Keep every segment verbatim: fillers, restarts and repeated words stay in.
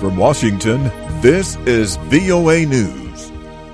From Washington, this is V O A News.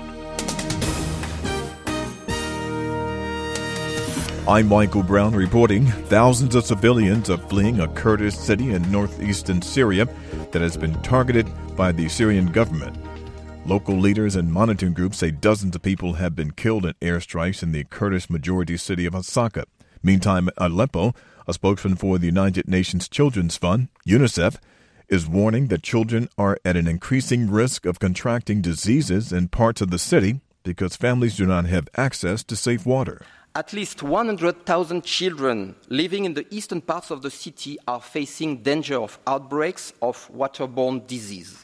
I'm Michael Brown reporting. Thousands of civilians are fleeing a Kurdish city in northeastern Syria that has been targeted by the Syrian government. Local leaders and monitoring groups say dozens of people have been killed in airstrikes in the Kurdish-majority city of Hasaka. Meantime, Aleppo, a spokesman for the United Nations Children's Fund, UNICEF, is warning that children are at an increasing risk of contracting diseases in parts of the city because families do not have access to safe water. At least one hundred thousand children living in the eastern parts of the city are facing danger of outbreaks of waterborne disease.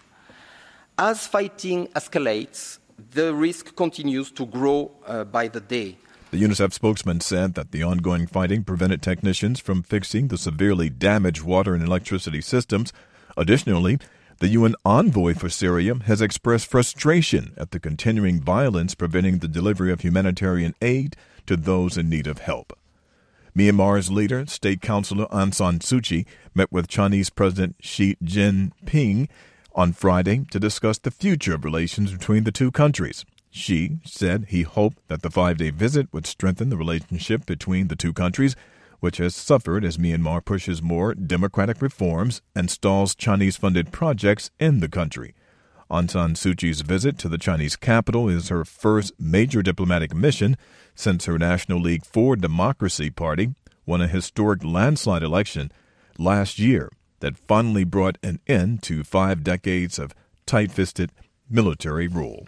As fighting escalates, the risk continues to grow uh, by the day. The UNICEF spokesman said that the ongoing fighting prevented technicians from fixing the severely damaged water and electricity systems. Additionally, the U N envoy for Syria has expressed frustration at the continuing violence preventing the delivery of humanitarian aid to those in need of help. Myanmar's leader, State Councilor Aung San Suu Kyi, met with Chinese President Xi Jinping on Friday to discuss the future of relations between the two countries. Xi said he hoped that the five-day visit would strengthen the relationship between the two countries, which has suffered as Myanmar pushes more democratic reforms and stalls Chinese-funded projects in the country. Aung San Suu Kyi's visit to the Chinese capital is her first major diplomatic mission since her National League for Democracy party won a historic landslide election last year that finally brought an end to five decades of tight-fisted military rule.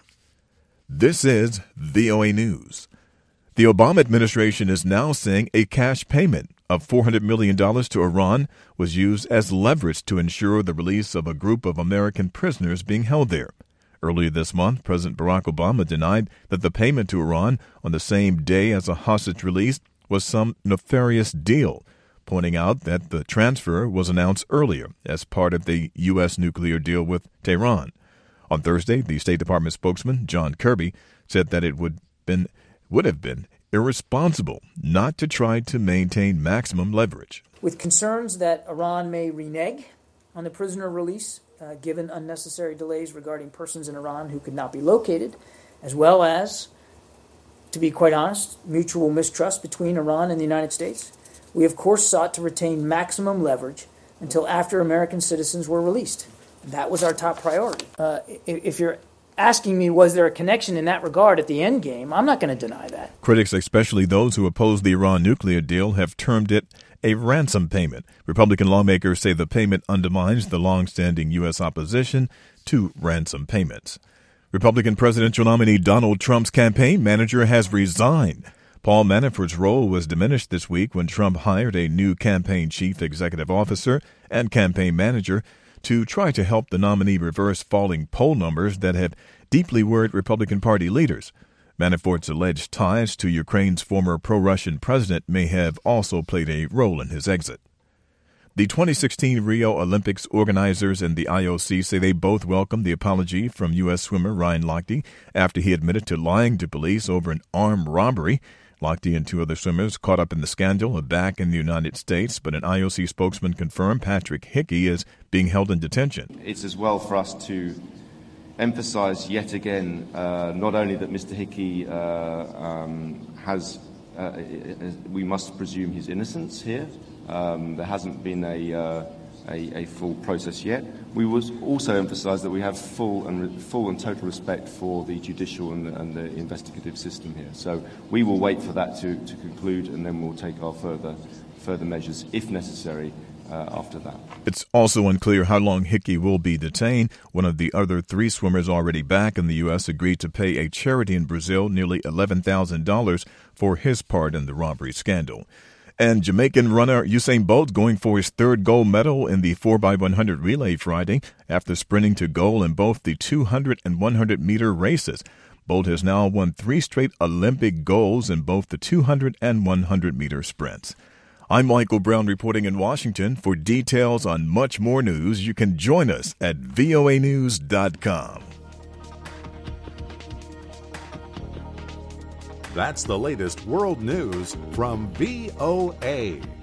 This is V O A News. The Obama administration is now saying a cash payment of four hundred million dollars to Iran was used as leverage to ensure the release of a group of American prisoners being held there. Earlier this month, President Barack Obama denied that the payment to Iran on the same day as a hostage release was some nefarious deal, pointing out that the transfer was announced earlier as part of the U S nuclear deal with Tehran. On Thursday, the State Department spokesman, John Kirby, said that it would been would have been irresponsible not to try to maintain maximum leverage. With concerns that Iran may renege on the prisoner release, uh, given unnecessary delays regarding persons in Iran who could not be located, as well as, to be quite honest, mutual mistrust between Iran and the United States, we of course sought to retain maximum leverage until after American citizens were released. That was our top priority. Uh, if you're asking me, was there a connection in that regard at the end game, I'm not going to deny that. Critics, especially those who oppose the Iran nuclear deal, have termed it a ransom payment. Republican lawmakers say the payment undermines the long-standing U S opposition to ransom payments. Republican presidential nominee Donald Trump's campaign manager has resigned. Paul Manafort's role was diminished this week when Trump hired a new campaign chief executive officer and campaign manager to try to help the nominee reverse falling poll numbers that have deeply worried Republican Party leaders. Manafort's alleged ties to Ukraine's former pro-Russian president may have also played a role in his exit. The twenty sixteen Rio Olympics organizers and the I O C say they both welcomed the apology from U S swimmer Ryan Lochte after he admitted to lying to police over an armed robbery. Lochte and two other swimmers caught up in the scandal are back in the United States, but an I O C spokesman confirmed Patrick Hickey is being held in detention. It's as well for us to emphasize yet again uh, not only that Mister Hickey uh, um, has, uh, we must presume his innocence here. Um, there hasn't been a, uh, a, a full process yet. We will also emphasize that we have full and re- full and total respect for the judicial and the, and the investigative system here. So we will wait for that to, to conclude, and then we'll take our further further measures, if necessary, uh, after that. It's also unclear how long Hickey will be detained. One of the other three swimmers already back in the U S agreed to pay a charity in Brazil nearly eleven thousand dollars for his part in the robbery scandal. And Jamaican runner Usain Bolt going for his third gold medal in the four by one hundred relay Friday after sprinting to goal in both the two hundred and one hundred meter races. Bolt has now won three straight Olympic golds in both the two hundred and one hundred meter sprints. I'm Michael Brown reporting in Washington. For details on much more news, you can join us at V O A news dot com. That's the latest world news from V O A.